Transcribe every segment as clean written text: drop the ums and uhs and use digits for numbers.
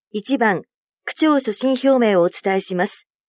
1番、区長所信表明をお伝えします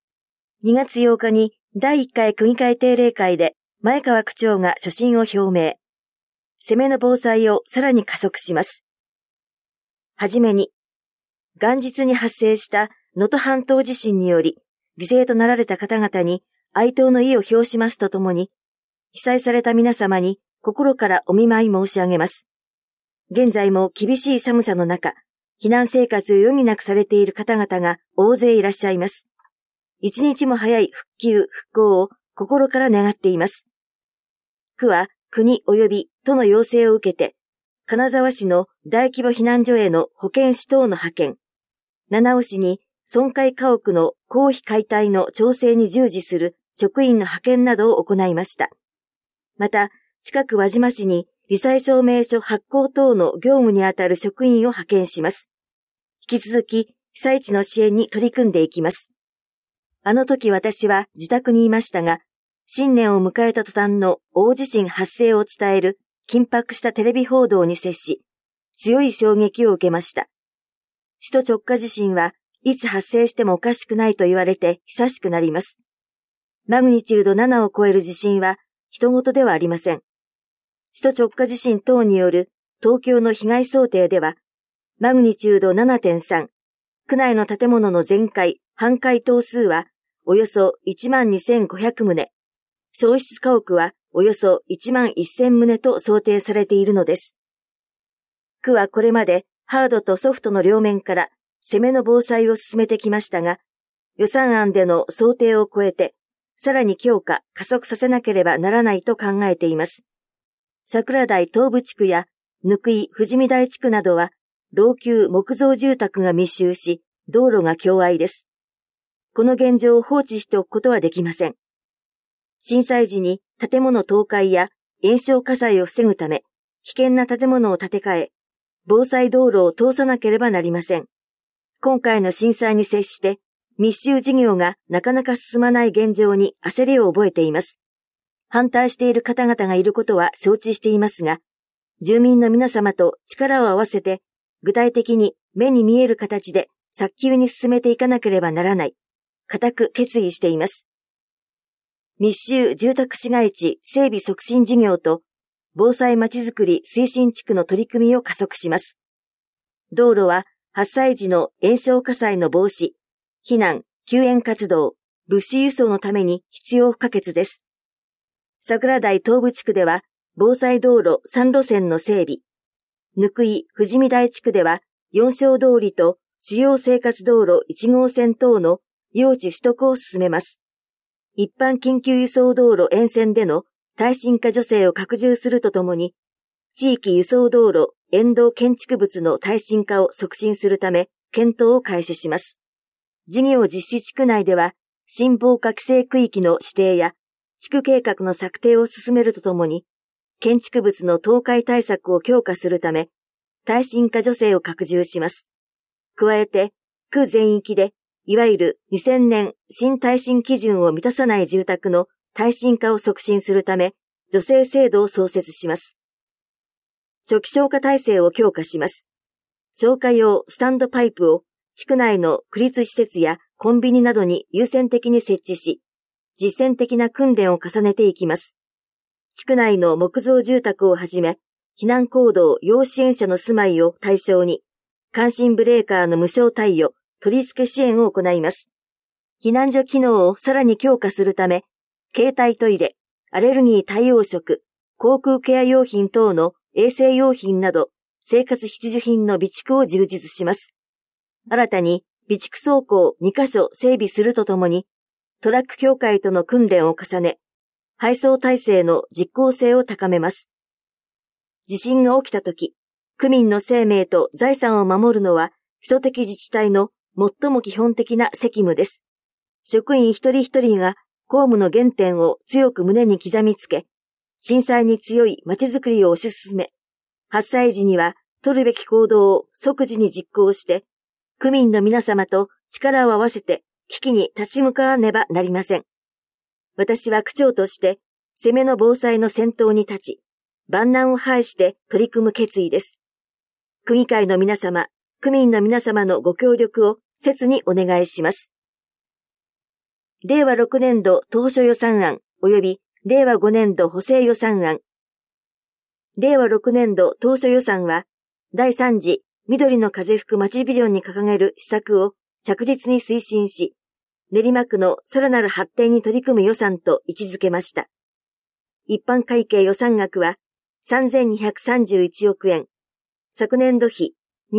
。2月8日に第1回区議会定例会で前川区長が所信を表明。攻めの防災をさらに加速します。はじめに、元日に発生した能登半島地震により犠牲となられた方々に哀悼の意を表しますとともに、被災された皆様に心からお見舞い申し上げます。現在も厳しい寒さの中、避難生活を余儀なくされている方々が大勢いらっしゃいます。一日も早い復旧・復興を心から願っています。区は国及び都の要請を受けて、金沢市の大規模避難所への保健師等の派遣、七尾市に損壊家屋の公費解体の調整に従事する職員の派遣などを行いました。また、近く輪島市に罹災証明書発行等の業務にあたる職員を派遣します。引き続き被災地の支援に取り組んでいきます。あの時私は自宅にいましたが、新年を迎えた途端の大地震発生を伝える緊迫したテレビ報道に接し、強い衝撃を受けました。首都直下地震はいつ発生してもおかしくないと言われて久しくなります。マグニチュード7を超える地震は人事ではありません。首都直下地震等による東京の被害想定では、マグニチュード 7.3、区内の建物の全壊、半壊棟数はおよそ 12,500 棟、焼失家屋はおよそ 11,000 棟と想定されているのです。区はこれまでハードとソフトの両面から攻めの防災を進めてきましたが、予算案での想定を超えて、さらに強化、加速させなければならないと考えています。桜台東部地区や貫井富士見台地区などは老朽木造住宅が密集し、道路が狭隘です。この現状を放置しておくことはできません。震災時に建物倒壊や延焼火災を防ぐため、危険な建物を建て替え、防災道路を通さなければなりません。今回の震災に接して、密集事業がなかなか進まない現状に焦りを覚えています。反対している方々がいることは承知していますが、住民の皆様と力を合わせて、具体的に目に見える形で早急に進めていかなければならない、固く決意しています。密集住宅市街地整備促進事業と、防災まちづくり推進地区の取り組みを加速します。道路は発災時の延焼火災の防止、避難、救援活動、物資輸送のために必要不可欠です。桜台東部地区では、防災道路3路線の整備、貫井富士見台地区では、四正通りと主要生活道路1号線等の用地取得を進めます。一般緊急輸送道路沿線での耐震化助成を拡充するとともに、地域輸送道路沿道建築物の耐震化を促進するため、検討を開始します。事業実施地区内では、新防火規制区域の指定や、地区計画の策定を進めるとともに、建築物の倒壊対策を強化するため、耐震化助成を拡充します。加えて、区全域で、いわゆる2000年新耐震基準を満たさない住宅の耐震化を促進するため、助成制度を創設します。初期消火体制を強化します。消火用スタンドパイプを地区内の区立施設やコンビニなどに優先的に設置し、実践的な訓練を重ねていきます。地区内の木造住宅をはじめ、避難行動要支援者の住まいを対象に、感震ブレーカーの無償貸与、取り付け支援を行います。避難所機能をさらに強化するため、携帯トイレ、アレルギー対応食、航空ケア用品等の衛生用品など、生活必需品の備蓄を充実します。新たに備蓄倉庫を2カ所整備するとともに、トラック協会との訓練を重ね、配送体制の実効性を高めます。地震が起きたとき、区民の生命と財産を守るのは、基礎的自治体の最も基本的な責務です。職員一人一人が公務の原点を強く胸に刻みつけ、震災に強いまちづくりを推し進め、発災時には取るべき行動を即時に実行して、区民の皆様と力を合わせて危機に立ち向かわねばなりません。私は区長として、攻めの防災の先頭に立ち、万難を排して取り組む決意です。区議会の皆様、 区民の皆様のご協力を切にお願いします。令和6年度当初予算案及び令和5年度補正予算案。令和6年度当初予算は、第3次緑の風吹く街ビジョンに掲げる施策を着実に推進し、練馬区のさらなる発展に取り組む予算と位置づけました。一般会計予算額は3231億円、昨年度比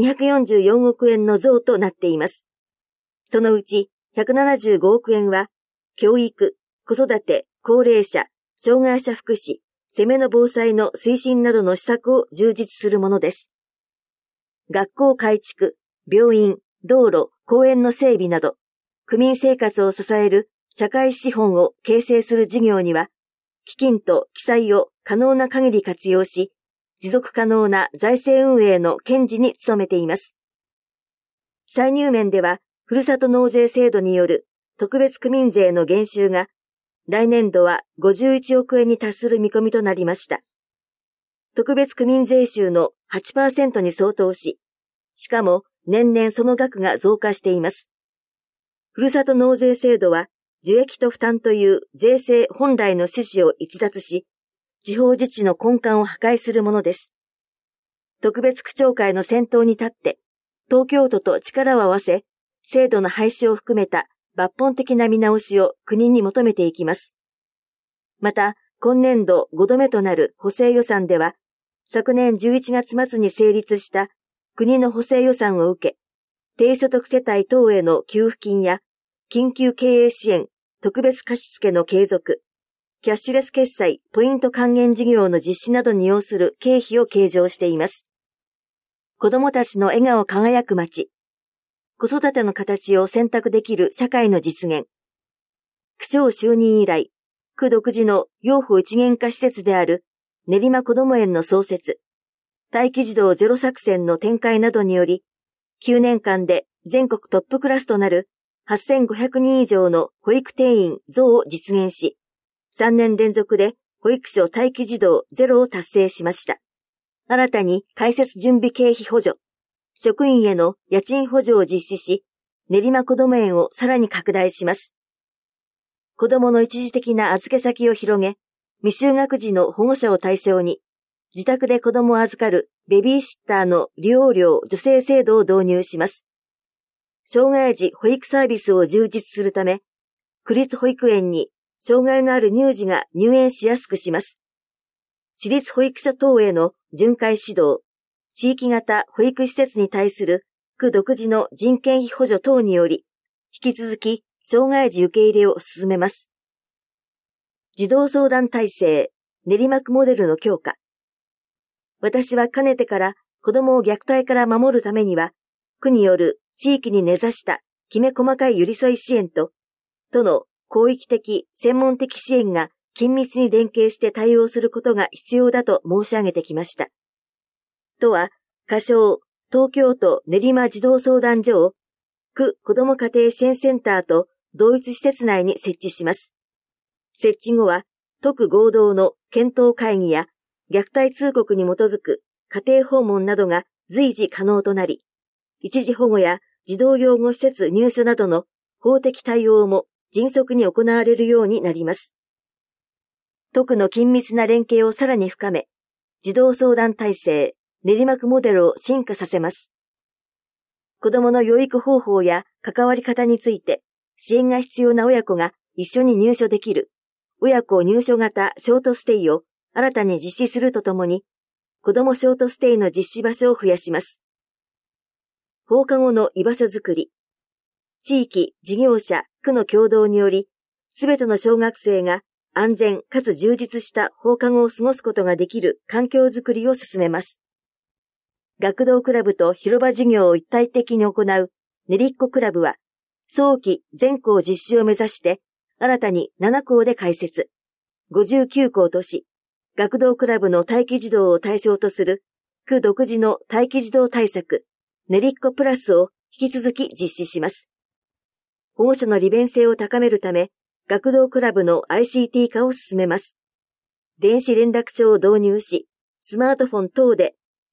244億円の増となっています。そのうち175億円は、教育、子育て、高齢者、障害者福祉、攻めの防災の推進などの施策を充実するものです。学校改築、病院、道路、公園の整備など、区民生活を支える社会資本を形成する事業には、基金と記載を可能な限り活用し、持続可能な財政運営の堅持に努めています。歳入面では、ふるさと納税制度による特別区民税の減収が、来年度は51億円に達する見込みとなりました。特別区民税収の 8% に相当し、しかも年々その額が増加しています。ふるさと納税制度は、受益と負担という税制本来の趣旨を逸脱し、地方自治の根幹を破壊するものです。特別区長会の先頭に立って、東京都と力を合わせ、制度の廃止を含めた抜本的な見直しを国に求めていきます。また、今年度5度目となる補正予算では、昨年11月末に成立した国の補正予算を受け、低所得世帯等への給付金や、緊急経営支援、特別貸付の継続、キャッシュレス決済、ポイント還元事業の実施などに要する経費を計上しています。子どもたちの笑顔輝く街、子育ての形を選択できる社会の実現。区長就任以来、区独自の養護一元化施設である練馬こども園の創設、待機児童ゼロ作戦の展開などにより、9年間で全国トップクラスとなる8500人以上の保育定員増を実現し、3年連続で保育所待機児童ゼロを達成しました。新たに開設準備経費補助、職員への家賃補助を実施し、練馬こども園をさらに拡大します。子どもの一時的な預け先を広げ、未就学児の保護者を対象に、自宅で子供を預かるベビーシッターの利用料助成制度を導入します。障害児保育サービスを充実するため、区立保育園に障害のある乳児が入園しやすくします。私立保育所等への巡回指導、地域型保育施設に対する区独自の人件費補助等により、引き続き障害児受け入れを進めます。児童相談体制、練馬区モデルの強化。私はかねてから子供を虐待から守るためには、区による地域に根ざしたきめ細かい寄り添い支援と、都の広域的、専門的支援が緊密に連携して対応することが必要だと申し上げてきました。都は、仮称、東京都練馬児童相談所を、区子ども家庭支援センターと同一施設内に設置します。設置後は、都区合同の検討会議や、虐待通告に基づく家庭訪問などが随時可能となり、一時保護や児童養護施設入所などの法的対応も迅速に行われるようになります。都区の緊密な連携をさらに深め、児童相談体制、練馬区モデルを進化させます。子どもの養育方法や関わり方について、支援が必要な親子が一緒に入所できる、親子入所型ショートステイを新たに実施するとともに、子どもショートステイの実施場所を増やします。放課後の居場所づくり。地域、事業者、区の協働により、すべての小学生が安全かつ充実した放課後を過ごすことができる環境づくりを進めます。学童クラブと広場事業を一体的に行う練りっこクラブは、早期全校実施を目指して、新たに7校で開設、59校とし、学童クラブの待機児童を対象とする区独自の待機児童対策、練りっこプラスを引き続き実施します。保護者の利便性を高めるため、学童クラブの ICT 化を進めます。電子連絡帳を導入し、スマートフォン等で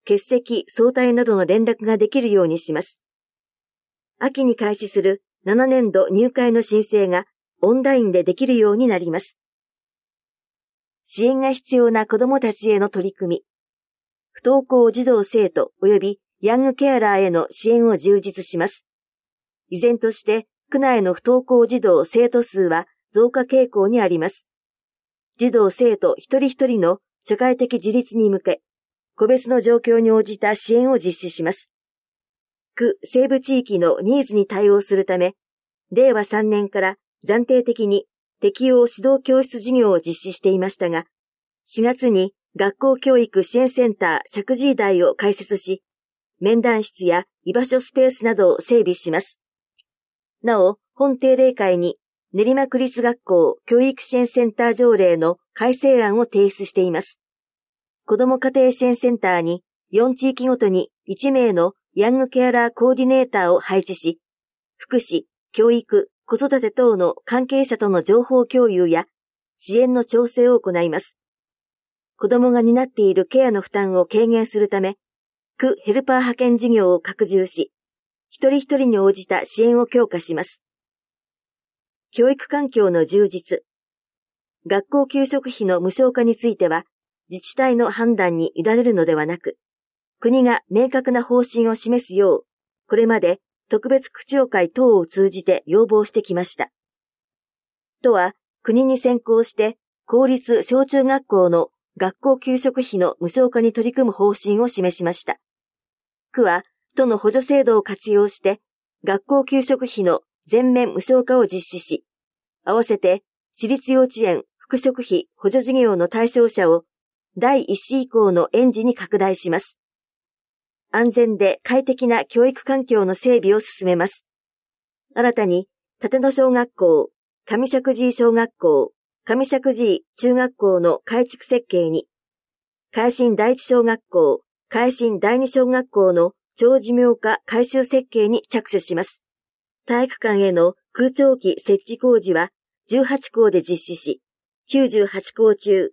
欠席、早退などの連絡ができるようにします。秋に開始する7年度入会の申請がオンラインでできるようになります。支援が必要な子どもたちへの取り組み。不登校児童生徒及びヤングケアラーへの支援を充実します。依然として区内の不登校児童生徒数は増加傾向にあります。児童生徒一人一人の社会的自立に向け、個別の状況に応じた支援を実施します。区西部地域のニーズに対応するため、令和3年から暫定的に適用指導教室事業を実施していましたが、4月に学校教育支援センター石神井台を開設し、面談室や居場所スペースなどを整備します。なお、本定例会に練馬区立学校教育支援センター条例の改正案を提出しています。子ども家庭支援センターに4地域ごとに1名のヤングケアラーコーディネーターを配置し、福祉、教育、子育て等の関係者との情報共有や支援の調整を行います。子どもが担っているケアの負担を軽減するため、区ヘルパー派遣事業を拡充し、一人一人に応じた支援を強化します。教育環境の充実。学校給食費の無償化については、自治体の判断に委ねるのではなく、国が明確な方針を示すよう、これまで特別区長会等を通じて要望してきました。都は国に先行して公立小中学校の学校給食費の無償化に取り組む方針を示しました。区は都の補助制度を活用して学校給食費の全面無償化を実施し、合わせて私立幼稚園副食費補助事業の対象者を第1子以降の園児に拡大します。安全で快適な教育環境の整備を進めます。新たに、立野小学校、上石神井小学校、上石神井中学校の改築設計に、海進第一小学校、海進第二小学校の長寿命化改修設計に着手します。体育館への空調機設置工事は18校で実施し、98校中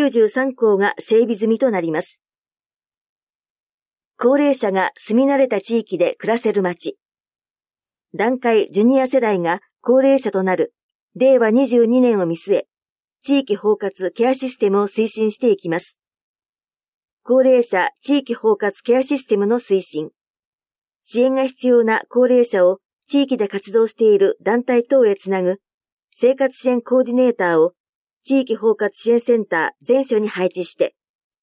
93校が整備済みとなります。高齢者が住み慣れた地域で暮らせる街。団塊ジュニア世代が高齢者となる令和22年を見据え、地域包括ケアシステムを推進していきます。高齢者地域包括ケアシステムの推進。支援が必要な高齢者を地域で活動している団体等へつなぐ生活支援コーディネーターを地域包括支援センター全所に配置して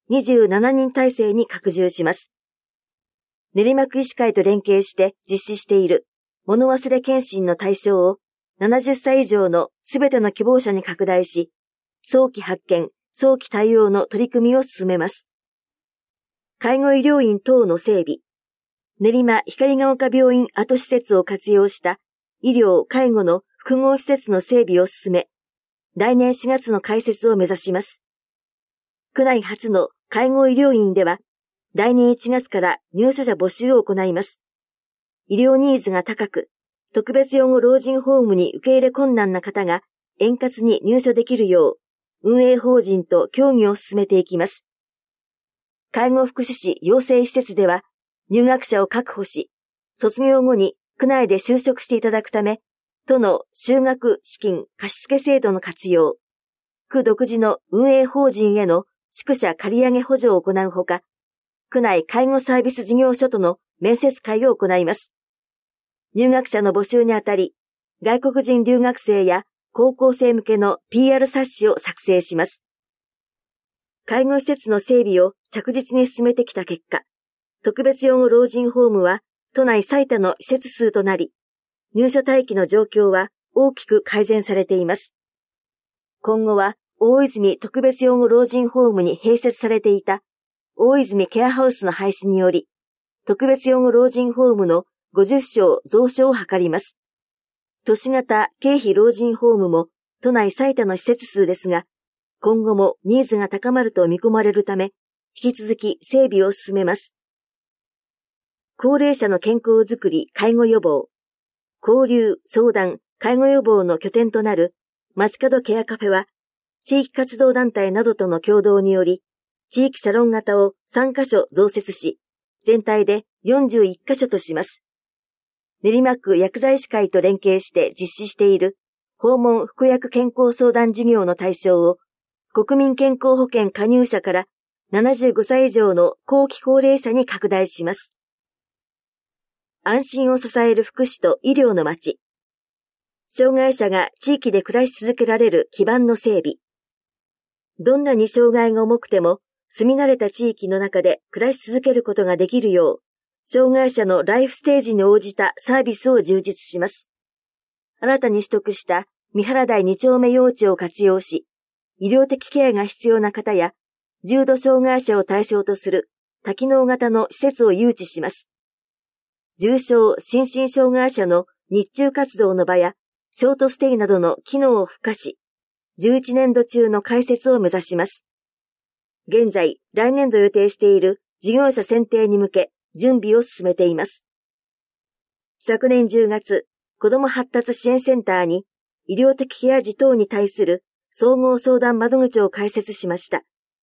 27人体制に拡充します。練馬区医師会と連携して実施している物忘れ検診の対象を70歳以上のすべての希望者に拡大し、早期発見、早期対応の取り組みを進めます。介護医療院等の整備。練馬光が丘病院跡施設を活用した医療・介護の複合施設の整備を進め、来年4月の開設を目指します。区内初の介護医療院では、来年1月から入所者募集を行います。医療ニーズが高く、特別養護老人ホームに受け入れ困難な方が円滑に入所できるよう、運営法人と協議を進めていきます。介護福祉士養成施設では、入学者を確保し、卒業後に区内で就職していただくため、都の就学資金貸付制度の活用、区独自の運営法人への宿舎借上補助を行うほか、区内介護サービス事業所との面接会を行います。入学者の募集にあたり、外国人留学生や高校生向けの PR 冊子を作成します。介護施設の整備を着実に進めてきた結果、特別養護老人ホームは都内最多の施設数となり、入所待機の状況は大きく改善されています。今後は大泉特別養護老人ホームに併設されていた大泉ケアハウスの廃止により、特別養護老人ホームの50床増床を図ります。都市型経費老人ホームも都内最多の施設数ですが、今後もニーズが高まると見込まれるため、引き続き整備を進めます。高齢者の健康づくり、介護予防、交流、相談、介護予防の拠点となる街角ケアカフェは、地域活動団体などとの協同により、地域サロン型を3カ所増設し、 全体で41カ所とします。練馬区薬剤師会と連携して実施している訪問服薬健康相談事業の対象を国民健康保険加入者から75歳以上の後期高齢者に拡大します。安心を支える福祉と医療の街。障害者が地域で暮らし続けられる基盤の整備。どんなに障害が重くても住み慣れた地域の中で暮らし続けることができるよう、障害者のライフステージに応じたサービスを充実します。新たに取得した三原台2丁目用地を活用し、医療的ケアが必要な方や、重度障害者を対象とする多機能型の施設を誘致します。重症心身障害者の日中活動の場や、ショートステイなどの機能を付加し、11年度中の開設を目指します。現在、来年度予定している事業者選定に向け、準備を進めています。昨年10月、子ども発達支援センターに医療的ケア児等に対する総合相談窓口を開設しました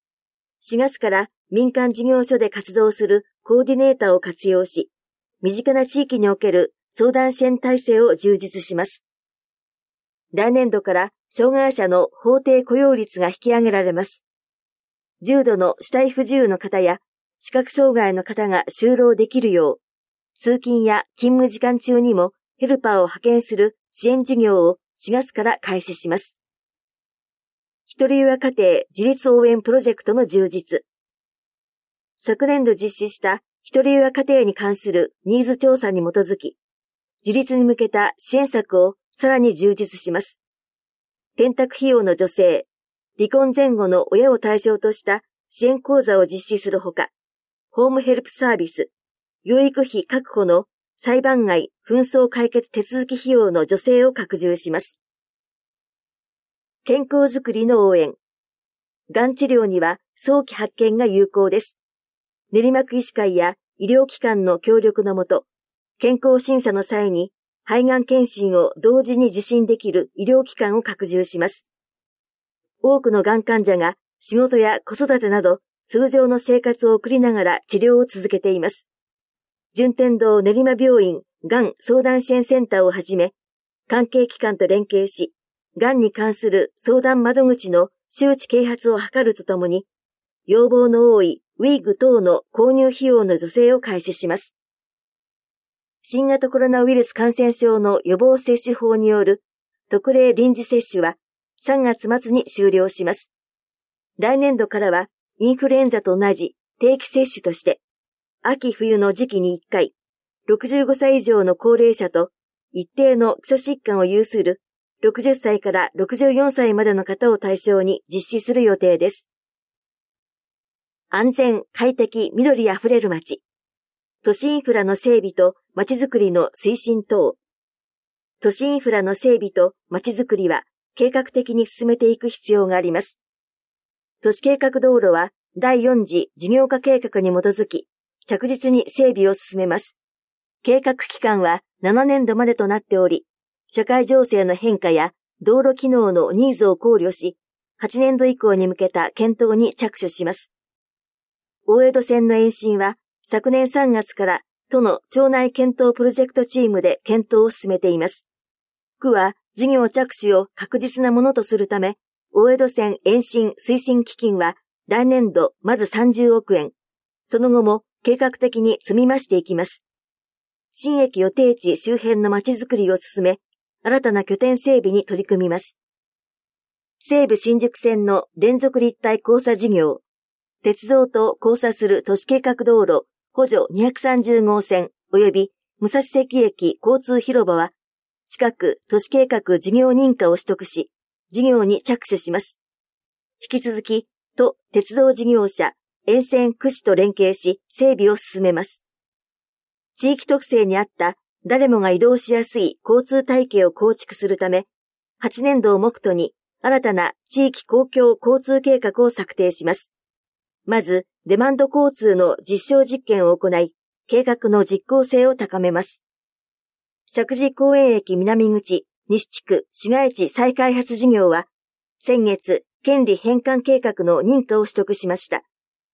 。4月から民間事業所で活動するコーディネーターを活用し、身近な地域における相談支援体制を充実します。来年度から障害者の法定雇用率が引き上げられます。重度の肢体不自由の方や視覚障害の方が就労できるよう、通勤や勤務時間中にもヘルパーを派遣する支援事業を4月から開始します。一人親家庭自立応援プロジェクトの充実。昨年度実施した一人親家庭に関するニーズ調査に基づき、自立に向けた支援策をさらに充実します。転宅費用の助成、離婚前後の親を対象とした支援講座を実施するほか、ホームヘルプサービス、養育費確保の裁判外紛争解決手続き費用の助成を拡充します。健康づくりの応援。がん治療には早期発見が有効です。練馬区医師会や医療機関の協力のもと、健康審査の際に肺がん検診を同時に受診できる医療機関を拡充します。多くのがん患者が仕事や子育てなど通常の生活を送りながら治療を続けています。順天堂練馬病院がん相談支援センターをはじめ、関係機関と連携し、がんに関する相談窓口の周知啓発を図るとともに、要望の多いウィッグ等の購入費用の助成を開始します。新型コロナウイルス感染症の予防接種法による特例臨時接種は3月末に終了します。来年度からはインフルエンザと同じ定期接種として、秋冬の時期に1回、65歳以上の高齢者と一定の基礎疾患を有する60歳から64歳までの方を対象に実施する予定です。安全、快適、緑あふれる街。都市インフラの整備と街づくりの推進等。都市インフラの整備と街づくりは計画的に進めていく必要があります。都市計画道路は第4次事業化計画に基づき、着実に整備を進めます。計画期間は7年度までとなっており、社会情勢の変化や道路機能のニーズを考慮し、8年度以降に向けた検討に着手します。大江戸線の延伸は昨年3月から都の町内検討プロジェクトチームで検討を進めています。区は事業着手を確実なものとするため、大江戸線延伸推進基金は来年度まず30億円、その後も計画的に積み増していきます。新駅予定地周辺の街づくりを進め、新たな拠点整備に取り組みます。西武新宿線の連続立体交差事業、鉄道と交差する都市計画道路補助230号線及び武蔵関駅交通広場は、近く都市計画事業認可を取得し、事業に着手します。引き続き、都鉄道事業者、沿線区市と連携し、整備を進めます。地域特性に合った誰もが移動しやすい交通体系を構築するため、8年度を目途に新たな地域公共交通計画を策定します。まず、デマンド交通の実証実験を行い、計画の実効性を高めます。石神井公園駅南口西地区市街地再開発事業は、先月、権利返還計画の認可を取得しました。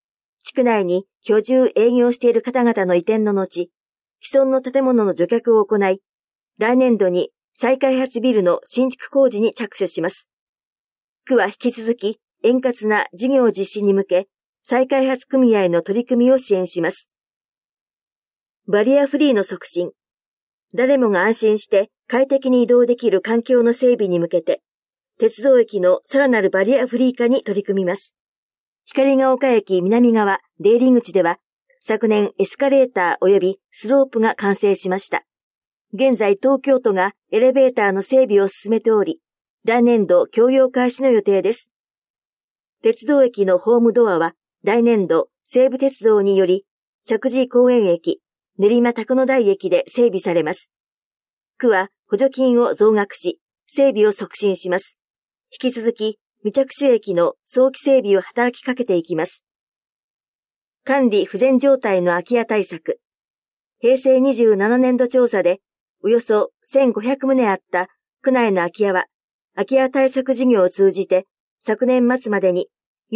地区内に居住営業している方々の移転の後、既存の建物の除却を行い、来年度に再開発ビルの新築工事に着手します。区は引き続き円滑な事業実施に向け、再開発組合の取り組みを支援します。バリアフリーの促進。誰もが安心して快適に移動できる環境の整備に向けて、鉄道駅のさらなるバリアフリー化に取り組みます。光が丘駅南側出入り口では、昨年エスカレーター及びスロープが完成しました。現在東京都がエレベーターの整備を進めており、来年度供用開始の予定です。鉄道駅のホームドアは来年度西武鉄道により石神井公園駅、練馬高野台駅で整備されます。区は補助金を増額し、整備を促進します。引き続き未着手駅の早期整備を働きかけていきます。管理不全状態の空き家対策。平成27年度調査でおよそ1500棟あった区内の空き家は、空き家対策事業を通じて昨年末までに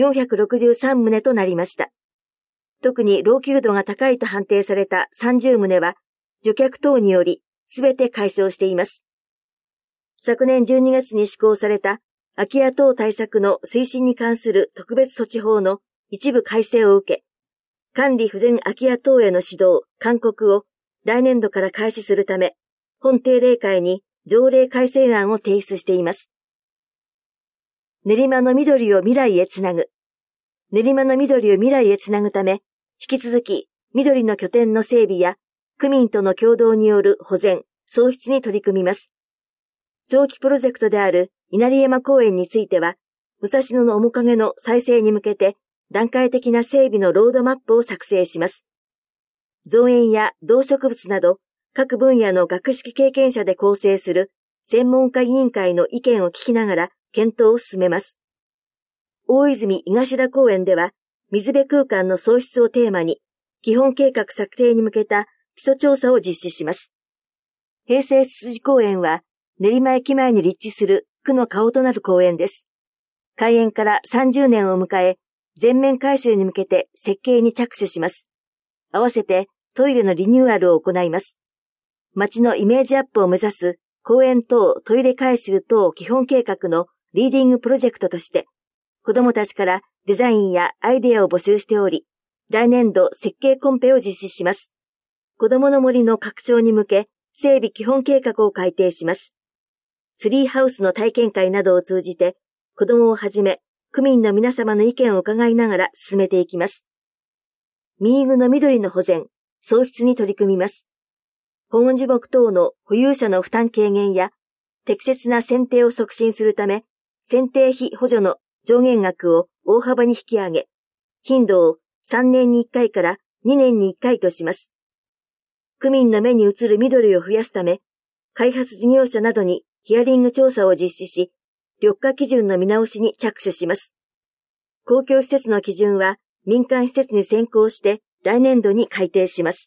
463棟となりました。特に老朽度が高いと判定された30棟は、除却等によりすべて解消しています。昨年12月に施行された空き家等対策の推進に関する特別措置法の一部改正を受け、管理不全空き家等への指導、勧告を来年度から開始するため、本定例会に条例改正案を提出しています。練馬の緑を未来へつなぐ。練馬の緑を未来へつなぐため、引き続き緑の拠点の整備や区民との共同による保全、創出に取り組みます。長期プロジェクトである稲荷山公園については、武蔵野の面影の再生に向けて段階的な整備のロードマップを作成します。造園や動植物など各分野の学識経験者で構成する専門家委員会の意見を聞きながら検討を進めます。大泉井頭公園では、水辺空間の創出をテーマに、基本計画策定に向けた基礎調査を実施します。平成つつじ公園は、練馬駅前に立地する区の顔となる公園です。開園から30年を迎え、全面改修に向けて設計に着手します。合わせてトイレのリニューアルを行います。街のイメージアップを目指す公園等トイレ改修等基本計画のリーディングプロジェクトとして、子どもたちからデザインやアイデアを募集しており、来年度設計コンペを実施します。子どもの森の拡張に向け、整備基本計画を改定します。ツリーハウスの体験会などを通じて、子どもをはじめ、区民の皆様の意見を伺いながら進めていきます。ミーグの緑の保全、創出に取り組みます。保護樹木等の保有者の負担軽減や、適切な剪定を促進するため、剪定費補助の上限額を大幅に引き上げ、頻度を3年に1回から2年に1回とします。区民の目に映る緑を増やすため、開発事業者などにヒアリング調査を実施し、緑化基準の見直しに着手します。公共施設の基準は民間施設に先行して来年度に改定します。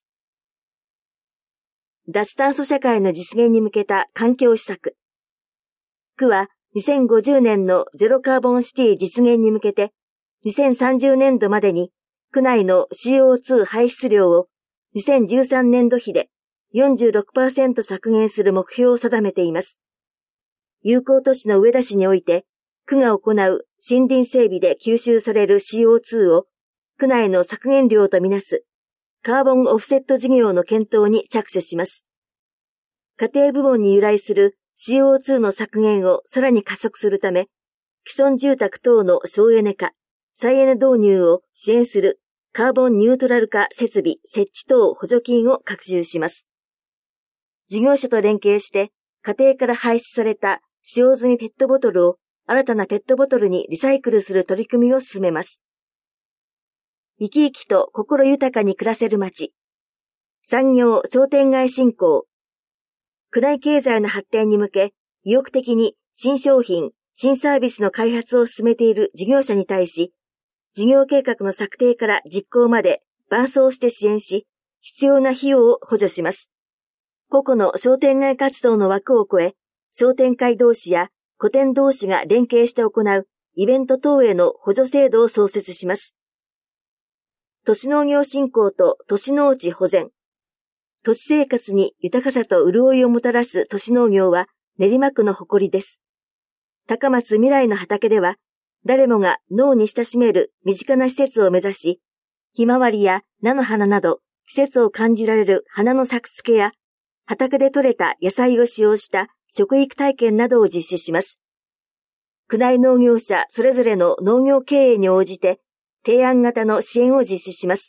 脱炭素社会の実現に向けた環境施策。区は2050年のゼロカーボンシティ実現に向けて、2030年度までに区内の CO2 排出量を2013年度比で 46% 削減する目標を定めています。友好都市の上田市において、区が行う森林整備で吸収される CO2 を区内の削減量とみなすカーボンオフセット事業の検討に着手します。家庭部門に由来する CO2 の削減をさらに加速するため、既存住宅等の省エネ化、再エネ導入を支援するカーボンニュートラル化設備設置等補助金を拡充します。事業者と連携して家庭から排出された使用済みペットボトルを新たなペットボトルにリサイクルする取り組みを進めます。生き生きと心豊かに暮らせる街。産業商店街振興。区内経済の発展に向け、意欲的に新商品、新サービスの開発を進めている事業者に対し、事業計画の策定から実行まで伴走して支援し、必要な費用を補助します。個々の商店街活動の枠を超え、商店会同士や個店同士が連携して行うイベント等への補助制度を創設します。 都市農業振興と都市農地保全。都市生活に豊かさと潤いをもたらす都市農業は練馬区の誇りです。高松未来の畑では、誰もが農に親しめる身近な施設を目指し、ひまわりや菜の花など季節を感じられる花の作付けや、畑で採れた野菜を使用した食育体験などを実施します。区内農業者それぞれの農業経営に応じて、提案型の支援を実施します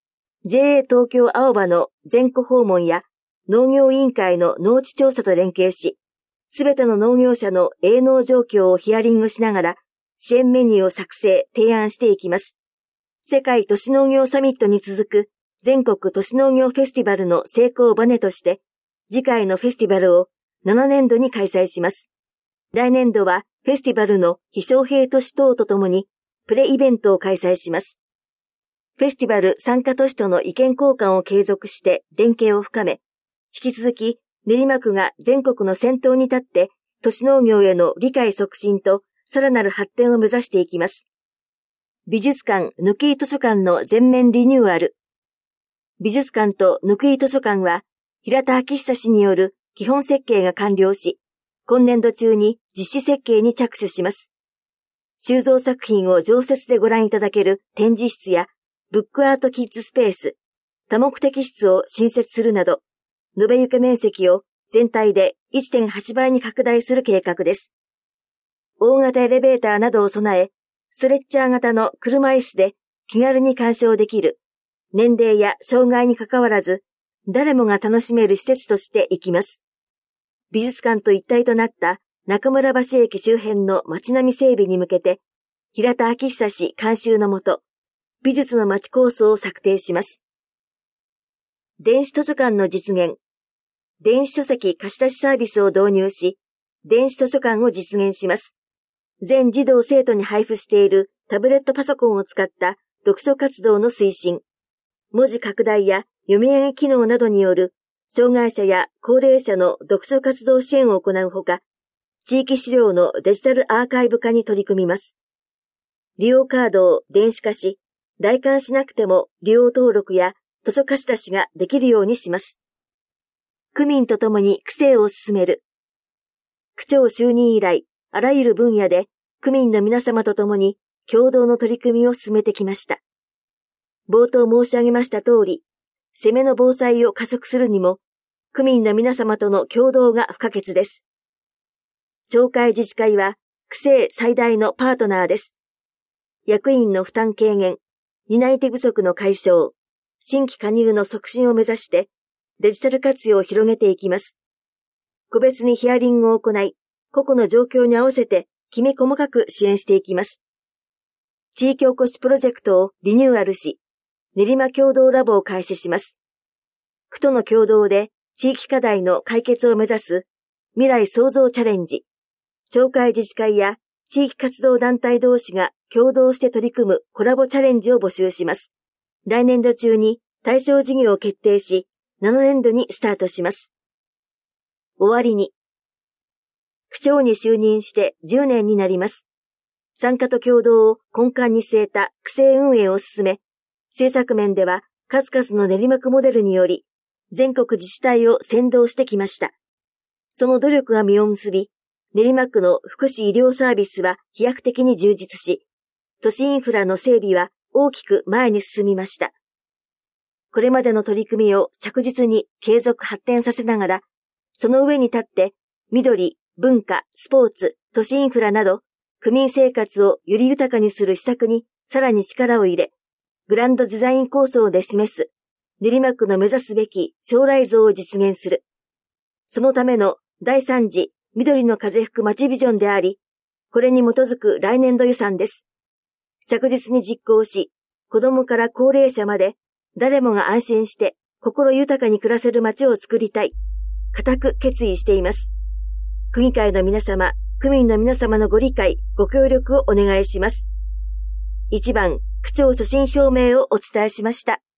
。JA 東京青葉の全戸訪問や農業委員会の農地調査と連携し、すべての農業者の営農状況をヒアリングしながら、支援メニューを作成、提案していきます。世界都市農業サミットに続く全国都市農業フェスティバルの成功をバネとして、次回のフェスティバルを7年度に開催します。来年度はフェスティバルの非招聘都市等とともにプレイベントを開催します。フェスティバル参加都市との意見交換を継続して連携を深め、引き続き練馬区が全国の先頭に立って都市農業への理解促進とさらなる発展を目指していきます。美術館ぬくい図書館の全面リニューアル。美術館とぬくい図書館は平田昭久氏による基本設計が完了し、今年度中に実施設計に着手します。収蔵作品を常設でご覧いただける展示室やブックアートキッズスペース、多目的室を新設するなど、延べ床面積を全体で 1.8 倍に拡大する計画です。大型エレベーターなどを備え、ストレッチャー型の車椅子で気軽に鑑賞できる、年齢や障害にかかわらず、誰もが楽しめる施設としていきます。美術館と一体となった中村橋駅周辺の街並み整備に向けて、平田昭久氏監修のもと、美術の街構想を策定します。電子図書館の実現。電子書籍貸し出しサービスを導入し、電子図書館を実現します。全児童生徒に配布しているタブレットパソコンを使った読書活動の推進、文字拡大や読み上げ機能などによる障害者や高齢者の読書活動支援を行うほか、地域資料のデジタルアーカイブ化に取り組みます。利用カードを電子化し、来館しなくても利用登録や図書貸し出しができるようにします。区民とともに区政を進める。区長就任以来、あらゆる分野で区民の皆様とともに共同の取り組みを進めてきました。冒頭申し上げました通り、攻めの防災を加速するにも、区民の皆様との共同が不可欠です。町会自治会は区政最大のパートナーです。役員の負担軽減、担い手不足の解消、新規加入の促進を目指してデジタル活用を広げていきます。個別にヒアリングを行い、個々の状況に合わせてきめ細かく支援していきます。地域おこしプロジェクトをリニューアルし、練馬共同ラボを開始します。区との共同で地域課題の解決を目指す未来創造チャレンジ、町会自治会や地域活動団体同士が共同して取り組むコラボチャレンジを募集します。来年度中に対象事業を決定し、7年度にスタートします。終わりに。区長に就任して10年になります。参加と共同を根幹に据えた区政運営を進め、政策面では数々の練馬区モデルにより、全国自治体を先導してきました。その努力が実を結び、練馬区の福祉医療サービスは飛躍的に充実し、都市インフラの整備は大きく前に進みました。これまでの取り組みを着実に継続発展させながら、その上に立って緑、文化、スポーツ、都市インフラなど、区民生活をより豊かにする施策にさらに力を入れ、グランドデザイン構想で示す練馬区の目指すべき将来像を実現する。そのための第3次緑の風吹く街ビジョンであり、これに基づく来年度予算です。着実に実行し、子どもから高齢者まで誰もが安心して心豊かに暮らせる街を作りたい。固く決意しています。区議会の皆様、区民の皆様のご理解、ご協力をお願いします。1番、区長所信表明をお伝えしました。